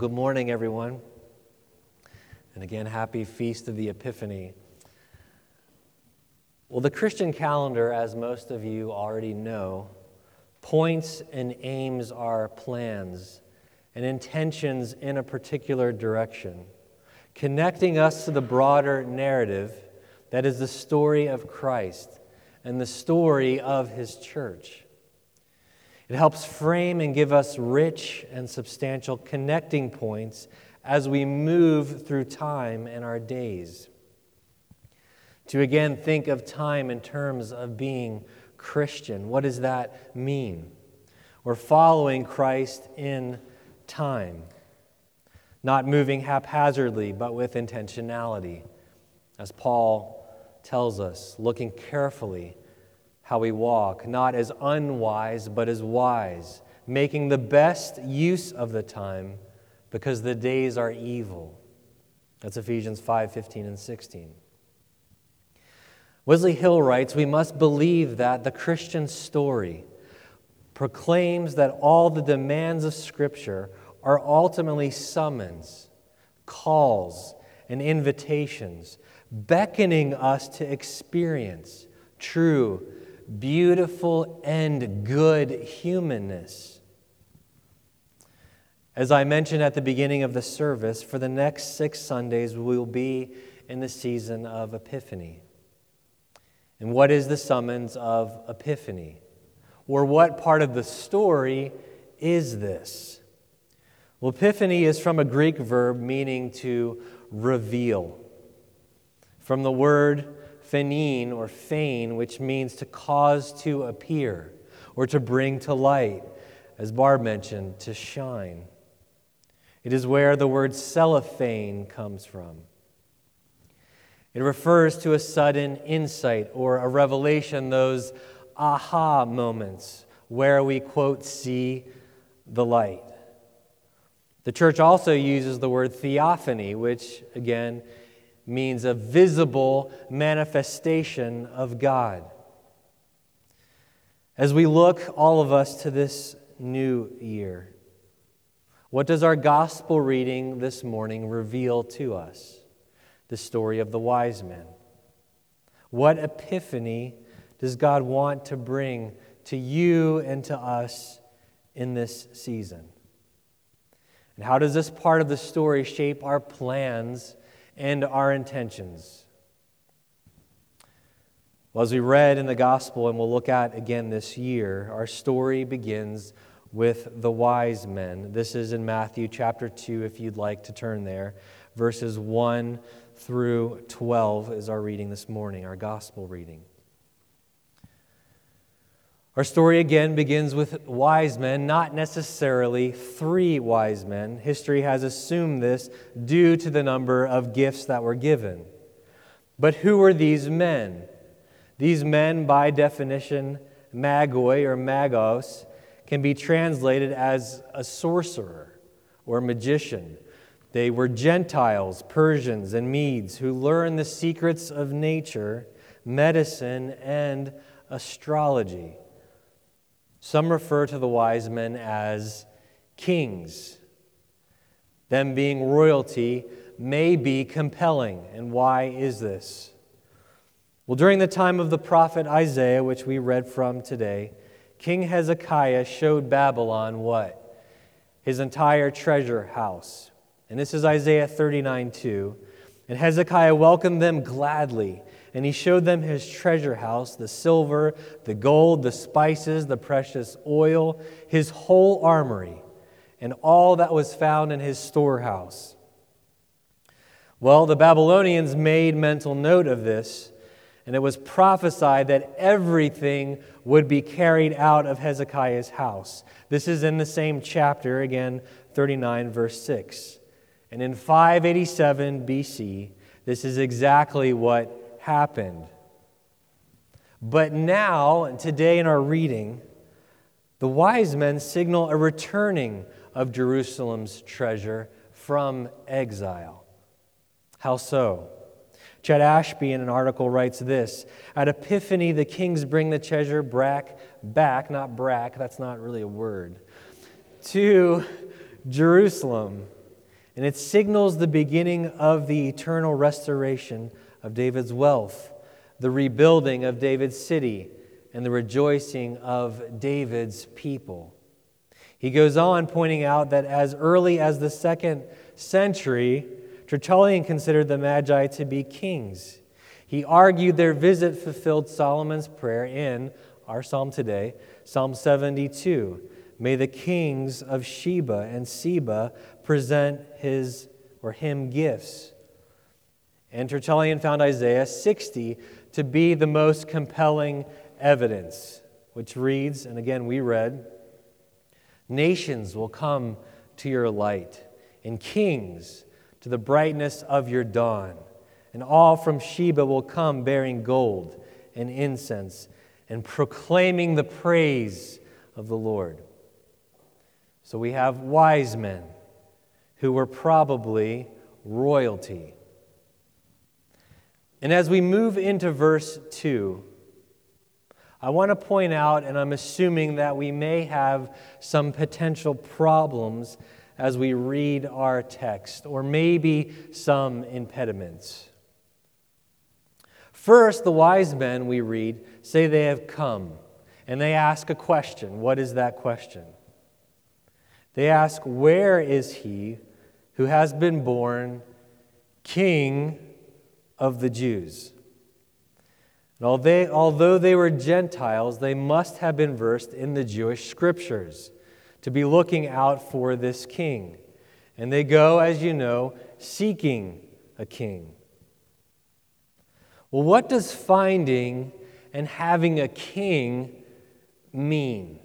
good morning, everyone. And again, happy Feast of the Epiphany. Well, the Christian calendar, as most of you already know, points and aims our plans and intentions in a particular direction, connecting us to the broader narrative that is the story of Christ and the story of His church. It helps frame and give us rich and substantial connecting points as we move through time and our days. To again think of time in terms of being Christian, what does that mean? We're following Christ in time, not moving haphazardly, but with intentionality. As Paul tells us, looking carefully how we walk, not as unwise, but as wise, making the best use of the time because the days are evil. That's Ephesians 5:15 and 16. Wesley Hill writes, we must believe that the Christian story proclaims that all the demands of Scripture are ultimately summons, calls, and invitations, beckoning us to experience true, beautiful, and good humanness. As I mentioned at the beginning of the service, for the next 6 Sundays we will be in the season of Epiphany. And what is the summons of Epiphany? Or what part of the story is this? Well, Epiphany is from a Greek verb meaning to reveal. From the word phanein or feign, which means to cause to appear or to bring to light, as Barb mentioned, to shine. It is where the word cellophane comes from. It refers to a sudden insight or a revelation, those aha moments where we, quote, see the light. The church also uses the word theophany, which, again, means a visible manifestation of God. As we look, all of us, to this new year, what does our gospel reading this morning reveal to us? The story of the wise men. What epiphany does God want to bring to you and to us in this season? And how does this part of the story shape our plans and our intentions? Well, as we read in the gospel and we'll look at again this year, our story begins with the wise men. This is in Matthew chapter 2, if you'd like to turn there. Verses 1 through 12 is our reading this morning, our gospel reading. Our story again begins with wise men, not necessarily 3 wise men. History has assumed this due to the number of gifts that were given. But who were these men? These men, by definition, magoi or magos, can be translated as a sorcerer or magician. They were Gentiles, Persians, and Medes who learned the secrets of nature, medicine, and astrology. Some refer to the wise men as kings. Them being royalty may be compelling. And why is this? Well, during the time of the prophet Isaiah, which we read from today, King Hezekiah showed Babylon what? His entire treasure house. And this is Isaiah 39:2. And Hezekiah welcomed them gladly, and he showed them his treasure house, the silver, the gold, the spices, the precious oil, his whole armory, and all that was found in his storehouse. Well, the Babylonians made mental note of this, and it was prophesied that everything would be carried out of Hezekiah's house. This is in the same chapter, again, 39, verse 6. And in 587 BC, this is exactly what happened. But now, today in our reading, the wise men signal a returning of Jerusalem's treasure from exile. How so? Chet Ashby in an article writes this: at Epiphany, the kings bring the treasure back, not brack, that's not really a word, to Jerusalem. And it signals the beginning of the eternal restoration of David's wealth, the rebuilding of David's city, and the rejoicing of David's people. He goes on pointing out that as early as the 2nd century, Tertullian considered the Magi to be kings. He argued their visit fulfilled Solomon's prayer in our psalm today, Psalm 72. May the kings of Sheba and Seba present him gifts. And Tertullian found Isaiah 60 to be the most compelling evidence, which reads, and again we read, nations will come to your light, and kings to the brightness of your dawn. And all from Sheba will come bearing gold and incense and proclaiming the praise of the Lord. So we have wise men who were probably royalty. And as we move into verse 2, I want to point out, and I'm assuming that we may have some potential problems as we read our text, or maybe some impediments. First, the wise men, we read, say they have come, and they ask a question. What is that question? They ask, where is he who has been born King of the Jews? And although they were Gentiles, they must have been versed in the Jewish scriptures to be looking out for this king. And they go, as you know, seeking a king. Well, what does finding and having a king mean?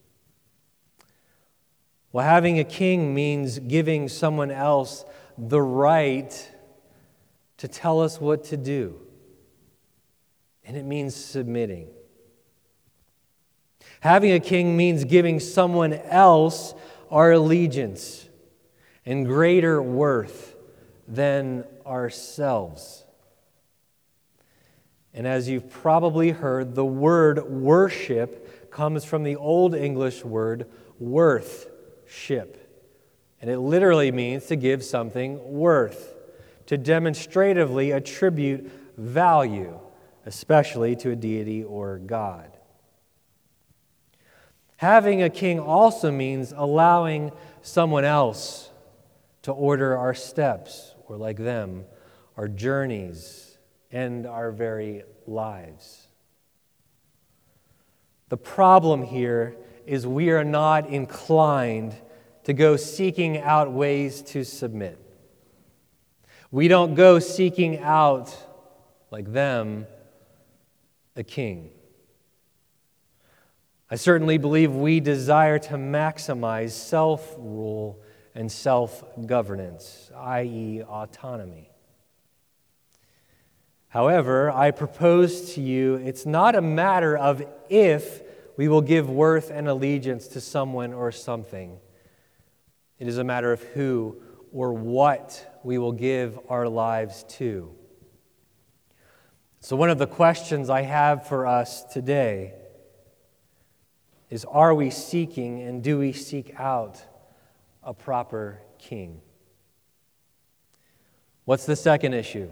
Well, having a king means giving someone else the right to tell us what to do. And it means submitting. Having a king means giving someone else our allegiance and greater worth than ourselves. And as you've probably heard, the word worship comes from the Old English word worthship. And it literally means to give something worth, to demonstratively attribute value, especially to a deity or God. Having a king also means allowing someone else to order our steps, or like them, our journeys and our very lives. The problem here is we are not inclined to go seeking out ways to submit. We don't go seeking out, like them, a king. I certainly believe we desire to maximize self-rule and self-governance, i.e., autonomy. However, I propose to you, it's not a matter of if we will give worth and allegiance to someone or something. It is a matter of who or what we will give our lives to. So one of the questions I have for us today is, are we seeking and do we seek out a proper king? What's the second issue?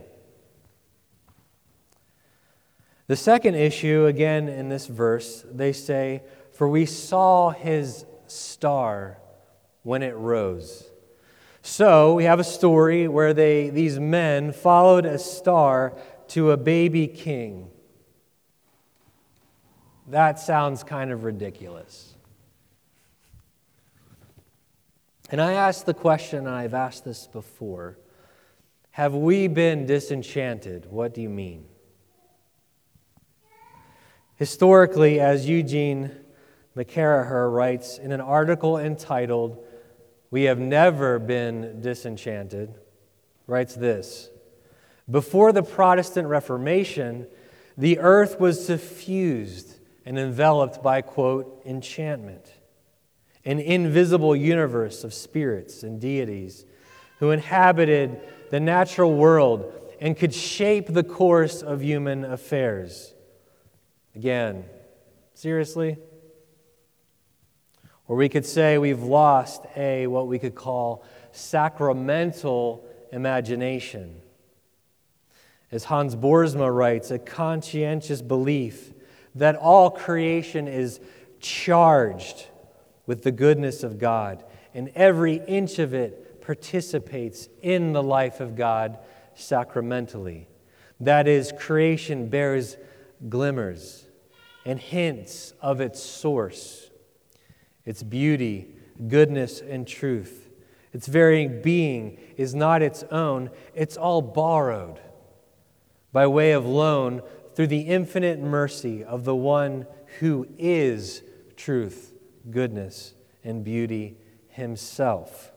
The second issue, again in this verse, they say, for we saw his star when it rose. So we have a story where these men followed a star to a baby king. That sounds kind of ridiculous. And I asked the question, and I've asked this before, have we been disenchanted? What do you mean? Historically, as Eugene McCarraher writes in an article entitled, "We Have Never Been Disenchanted," writes this: before the Protestant Reformation, the earth was suffused and enveloped by, quote, enchantment, an invisible universe of spirits and deities who inhabited the natural world and could shape the course of human affairs. Again, seriously? Or we could say we've lost what we could call sacramental imagination. As Hans Boersma writes, a conscientious belief that all creation is charged with the goodness of God, and every inch of it participates in the life of God sacramentally. That is, creation bears glimmers and hints of its source, its beauty, goodness, and truth. Its very being is not its own, it's all borrowed by way of loan through the infinite mercy of the one who is truth, goodness, and beauty himself.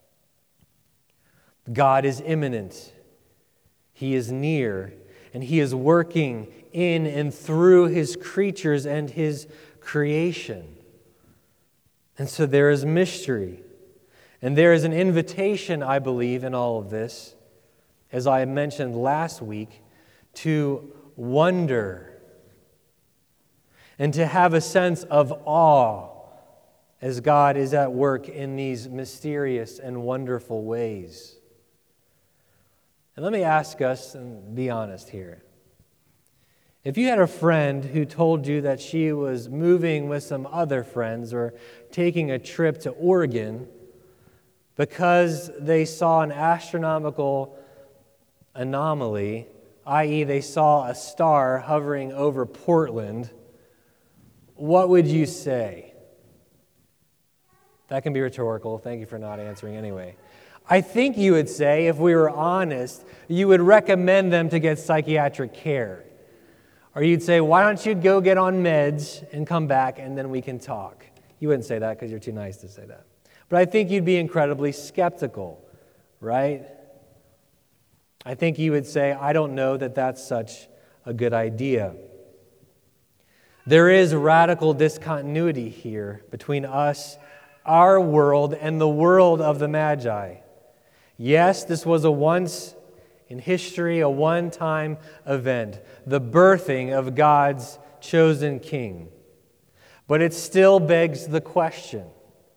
God is immanent. He is near, and He is working in and through His creatures and His creation. And so there is mystery. And there is an invitation, I believe, in all of this, as I mentioned last week, to wonder and to have a sense of awe as God is at work in these mysterious and wonderful ways. And let me ask us, and be honest here. If you had a friend who told you that she was moving with some other friends or taking a trip to Oregon because they saw an astronomical anomaly, i.e., they saw a star hovering over Portland, what would you say? That can be rhetorical. Thank you for not answering anyway. I think you would say, if we were honest, you would recommend them to get psychiatric care. Or you'd say, why don't you go get on meds and come back and then we can talk? You wouldn't say that because you're too nice to say that. But I think you'd be incredibly skeptical, right? I think you would say, I don't know that that's such a good idea. There is radical discontinuity here between us, our world, and the world of the Magi. Yes, this was a once in history, a one-time event, the birthing of God's chosen king. But it still begs the question,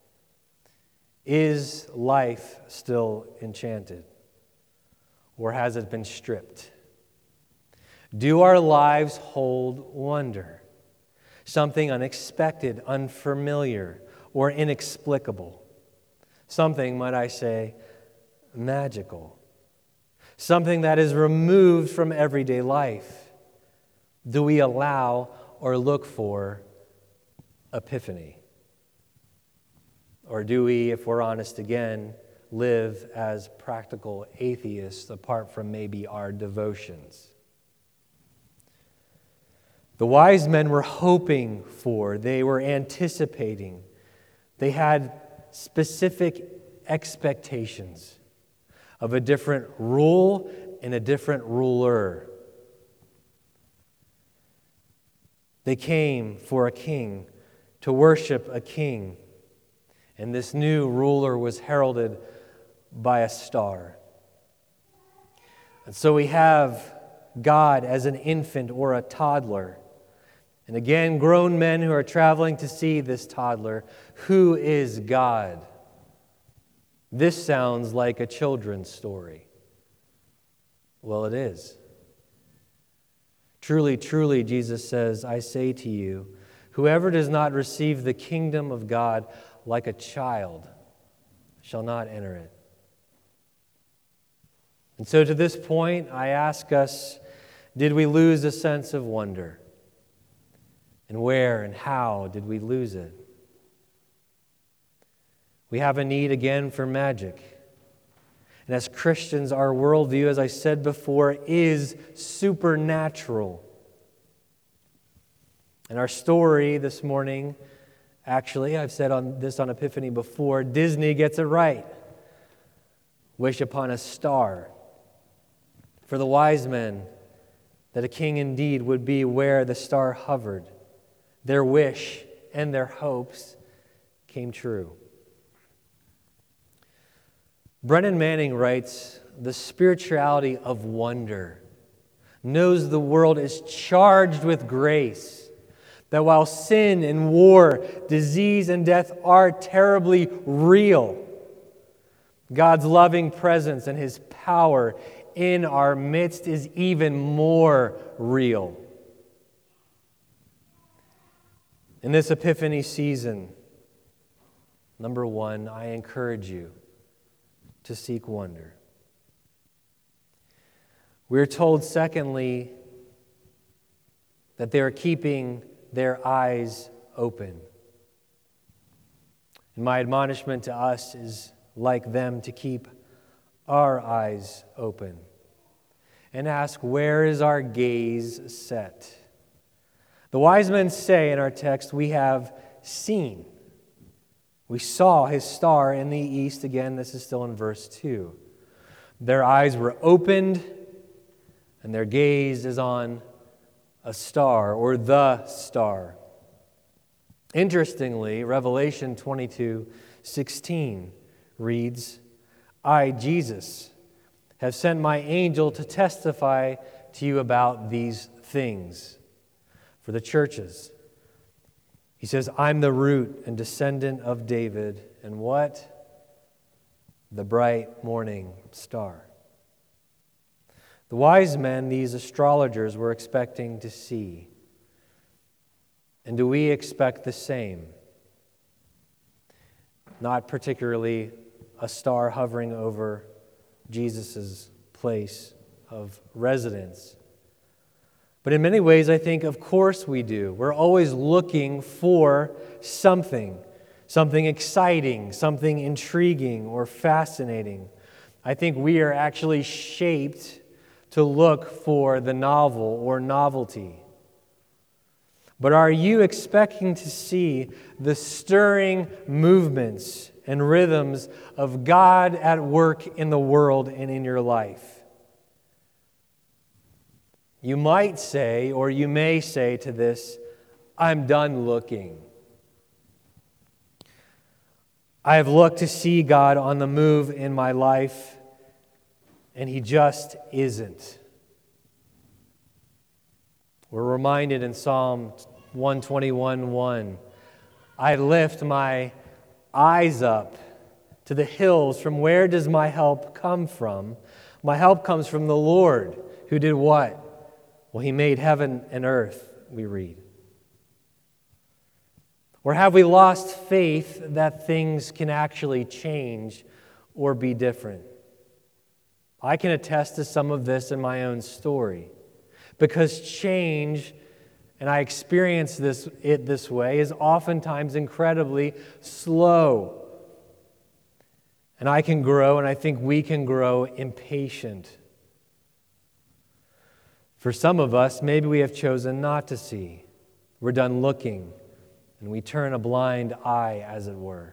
is life still enchanted? Or has it been stripped? Do our lives hold wonder? Something unexpected, unfamiliar, or inexplicable? Something, might I say, magical? Something that is removed from everyday life? Do we allow or look for epiphany? Or do we, if we're honest again, live as practical atheists apart from maybe our devotions? The wise men were hoping for, they were anticipating, they had specific expectations of a different rule and a different ruler. They came for a king, to worship a king, and this new ruler was heralded by a star. And so we have God as an infant or a toddler. And again, grown men who are traveling to see this toddler. Who is God? This sounds like a children's story. Well, it is. Truly, truly, Jesus says, I say to you, whoever does not receive the kingdom of God like a child shall not enter it. And so to this point, I ask us, did we lose a sense of wonder? And where and how did we lose it? We have a need again for magic. And as Christians, our worldview, as I said before, is supernatural. And our story this morning, actually, I've said this on Epiphany before, Disney gets it right. Wish upon a star. For the wise men, that a king indeed would be where the star hovered. Their wish and their hopes came true. Brennan Manning writes, the spirituality of wonder knows the world is charged with grace, that while sin and war, disease and death are terribly real, God's loving presence and His power in our midst is even more real. In this Epiphany season, number one, I encourage you to seek wonder. We're told, secondly, that they are keeping their eyes open. And my admonishment to us is, like them, to keep our eyes open and ask, where is our gaze set? The wise men say in our text, we have seen. We saw His star in the east. Again, this is still in verse 2. Their eyes were opened, and their gaze is on a star, or the star. Interestingly, Revelation 22:16 reads, I, Jesus, have sent my angel to testify to you about these things for the churches. He says, I'm the root and descendant of David, and what? The bright morning star. The wise men, these astrologers, were expecting to see. And do we expect the same? Not particularly a star hovering over Jesus' place of residence. But in many ways, I think, of course we do. We're always looking for something exciting, something intriguing or fascinating. I think we are actually shaped to look for the novel or novelty. But are you expecting to see the stirring movements and rhythms of God at work in the world and in your life? You might say, or you may say to this, I'm done looking. I have looked to see God on the move in my life, and He just isn't. We're reminded in Psalm 121:1, I lift my eyes up to the hills. From where does my help come from? My help comes from the Lord, who did what? Well, He made heaven and earth, we read. Or have we lost faith that things can actually change or be different? I can attest to some of this in my own story. Because change, and I experience it this way, is oftentimes incredibly slow. And I can grow, and I think we can grow impatient. For some of us, maybe we have chosen not to see. We're done looking, and we turn a blind eye, as it were.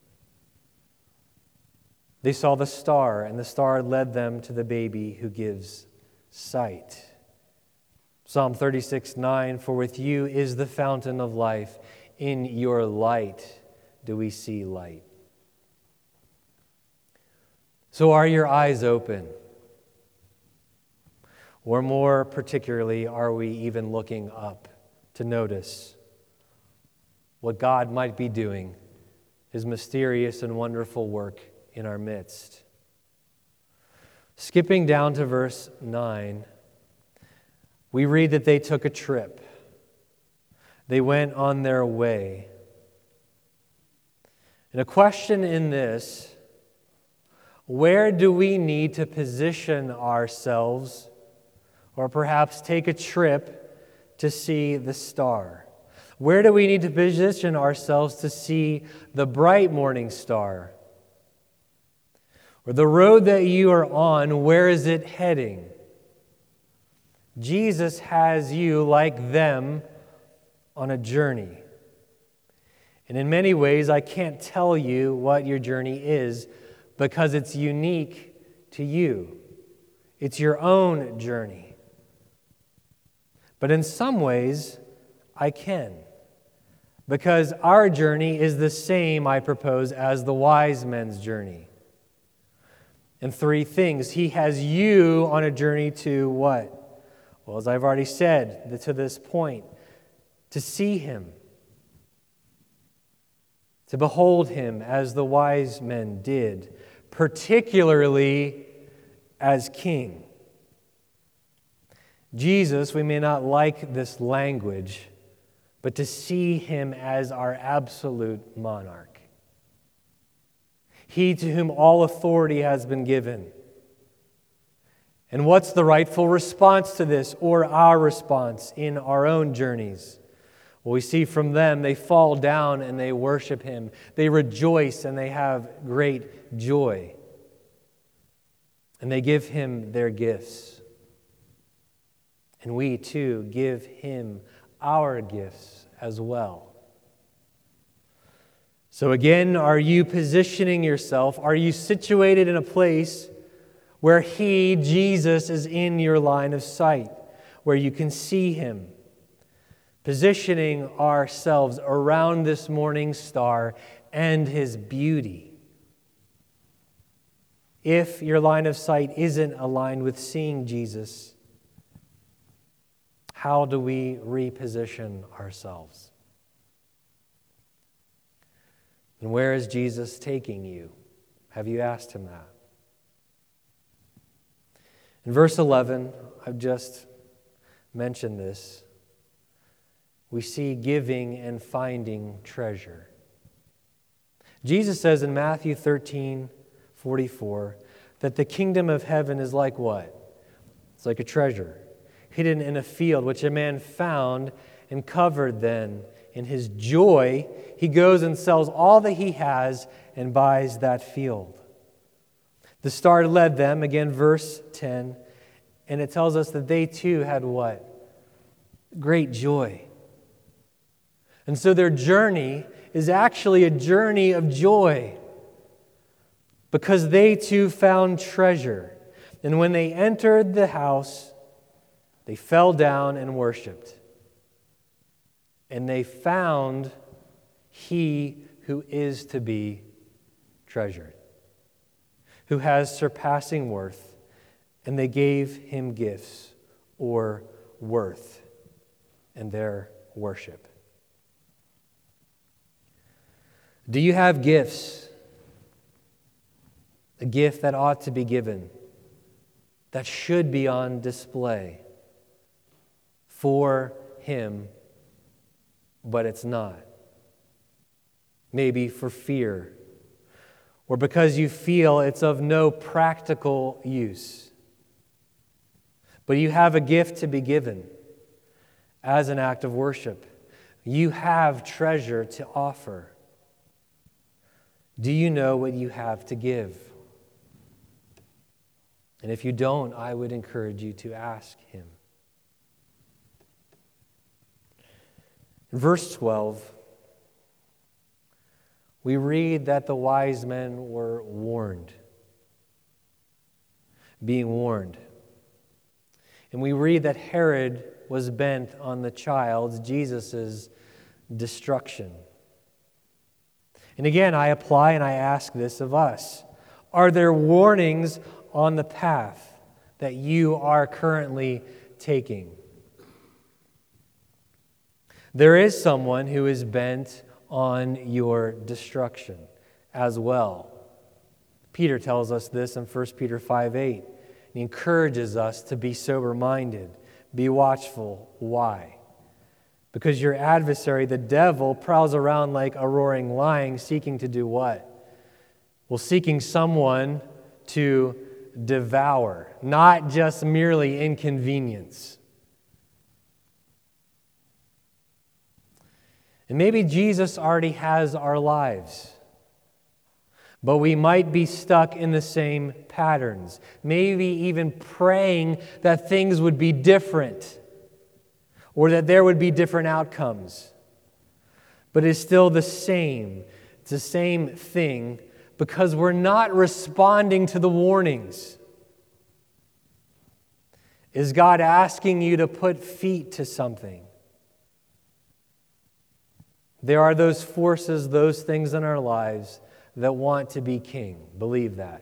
They saw the star, and the star led them to the baby who gives sight. Psalm 36:9, for with you is the fountain of life. In your light do we see light. So are your eyes open? Or more particularly, are we even looking up to notice what God might be doing, His mysterious and wonderful work in our midst? Skipping down to verse 9, we read that they took a trip. They went on their way. And a question in this, where do we need to position ourselves, or perhaps take a trip to see the star? Where do we need to position ourselves to see the bright morning star? Or the road that you are on, where is it heading? Jesus has you, like them, on a journey. And in many ways, I can't tell you what your journey is because it's unique to you. It's your own journey. But in some ways, I can. Because our journey is the same, I propose, as the wise men's journey. And three things. He has you on a journey to what? Well, as I've already said, to this point, to see Him, to behold Him as the wise men did, particularly as King. Jesus, we may not like this language, but to see him as our absolute monarch. He to whom all authority has been given. And what's the rightful response to this, or our response in our own journeys? Well, we see from them, they fall down and they worship him. They rejoice and they have great joy. And they give him their gifts. And we too give him our gifts as well. So again, are you positioning yourself? Are you situated in a place where he, Jesus, is in your line of sight, where you can see him? Positioning ourselves around this morning star and his beauty. If your line of sight isn't aligned with seeing Jesus, how do we reposition ourselves? And where is Jesus taking you? Have you asked him that? In verse 11, I've just mentioned this. We see giving and finding treasure. Jesus says in Matthew 13:44 that the kingdom of heaven is like what? It's like a treasure hidden in a field, which a man found and covered. Then, in his joy, he goes and sells all that he has and buys that field. The star led them, again, verse 10, and it tells us that they too had what? Great joy. And so their journey is actually a journey of joy because they too found treasure. And when they entered the house, they fell down and worshiped. And they found he who is to be treasured, who has surpassing worth, and they gave him gifts or worth in their worship. Do you have gifts? A gift that ought to be given, that should be on display for him, but it's not. Maybe for fear, or because you feel it's of no practical use. But you have a gift to be given as an act of worship. You have treasure to offer. Do you know what you have to give? And if you don't, I would encourage you to ask him. In verse 12, we read that the wise men were warned, being warned. And we read that Herod was bent on the child, Jesus' destruction. And again, I apply and I ask this of us. Are there warnings on the path that you are currently taking? There is someone who is bent on your destruction as well. Peter tells us this in 1 Peter 5:8. He encourages us to be sober-minded, be watchful. Why? Because your adversary, the devil, prowls around like a roaring lion, seeking to do what? Well, seeking someone to devour, not just merely inconvenience. And maybe Jesus already has our lives, but we might be stuck in the same patterns, maybe even praying that things would be different or that there would be different outcomes. But it's still the same. It's the same thing because we're not responding to the warnings. Is God asking you to put feet to something? There are those forces, those things in our lives that want to be king. Believe that.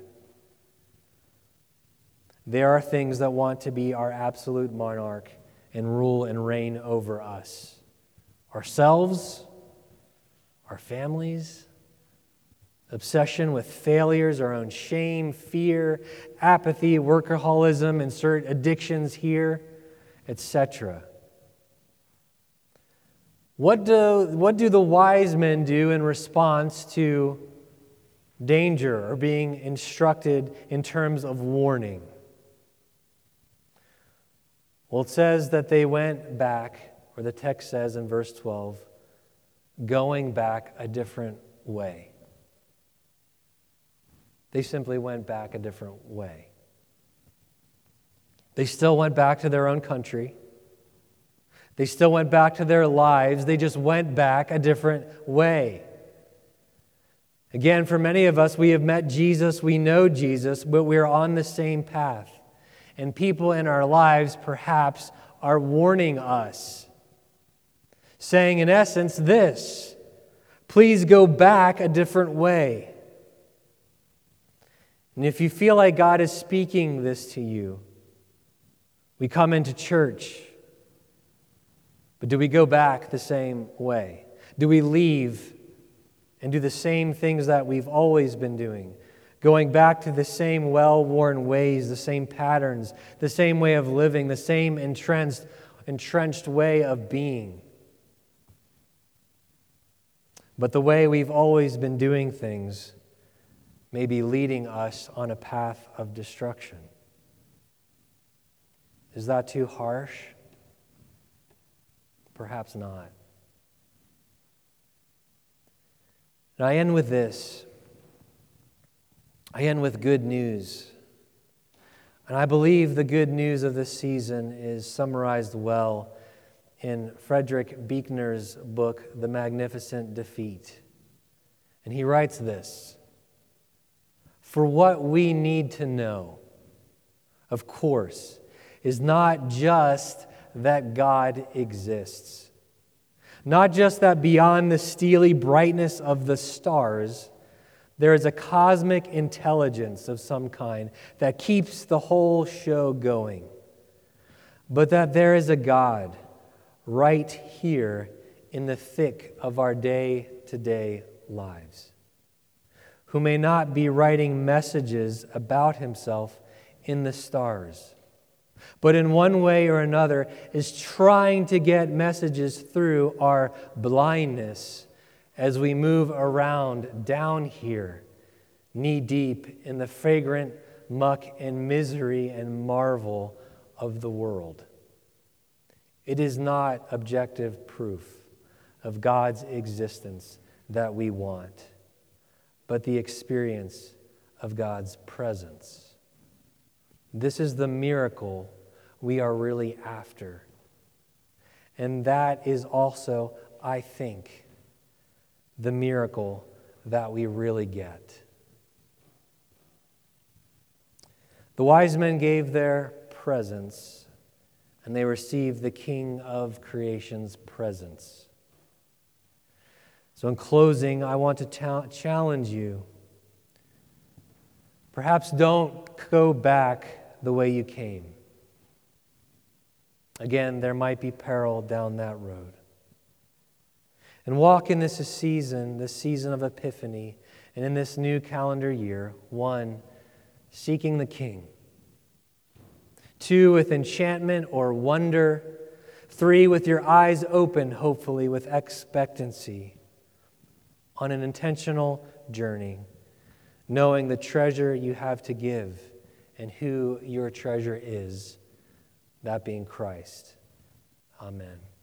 There are things that want to be our absolute monarch and rule and reign over us. Ourselves, our families, obsession with failures, our own shame, fear, apathy, workaholism, insert addictions here, etc. What do the wise men do in response to danger or being instructed in terms of warning? Well, it says that they went back, or the text says in verse 12, going back a different way. They simply went back a different way. They still went back to their own country. They still went back to their lives. They just went back a different way. Again, for many of us, we have met Jesus, we know Jesus, but we're on the same path. And people in our lives perhaps are warning us, saying in essence this: please go back a different way. And if you feel like God is speaking this to you, we come into church, but do we go back the same way? Do we leave and do the same things that we've always been doing? Going back to the same well-worn ways, the same patterns, the same way of living, the same entrenched way of being. But the way we've always been doing things may be leading us on a path of destruction. Is that too harsh? Perhaps not. And I end with this. I end with good news. And I believe the good news of this season is summarized well in Frederick Buechner's book, The Magnificent Defeat. And he writes this: for what we need to know, of course, is not just that God exists, not just that beyond the steely brightness of the stars, there is a cosmic intelligence of some kind that keeps the whole show going, but that there is a God right here in the thick of our day-to-day lives, who may not be writing messages about himself in the stars, but in one way or another is trying to get messages through our blindness as we move around down here, knee-deep in the fragrant muck and misery and marvel of the world. It is not objective proof of God's existence that we want, but the experience of God's presence. This is the miracle we are really after. And that is also, I think, the miracle that we really get. The wise men gave their presents, and they received the King of creation's presence. So in closing, I want to challenge you. Perhaps don't go back the way you came. Again, there might be peril down that road. And walk in this season of Epiphany, and in this new calendar year, 1, seeking the King. 2, with enchantment or wonder. 3, with your eyes open, hopefully, with expectancy, on an intentional journey, knowing the treasure you have to give and who your treasure is, that being Christ. Amen.